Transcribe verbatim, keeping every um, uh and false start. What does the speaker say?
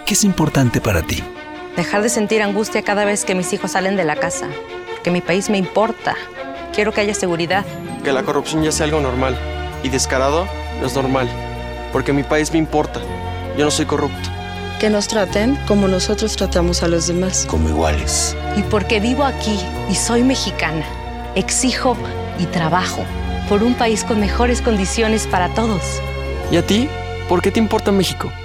¿Qué es importante para ti? Dejar de sentir angustia cada vez que mis hijos salen de la casa. Que mi país me importa. Quiero que haya seguridad. Que la corrupción ya sea algo normal. Y descarado no es normal. Porque mi país me importa. Yo no soy corrupto. Que nos traten como nosotros tratamos a los demás. Como iguales. Y porque vivo aquí y soy mexicana, exijo y trabajo por un país con mejores condiciones para todos. ¿Y a ti? ¿Por qué te importa México?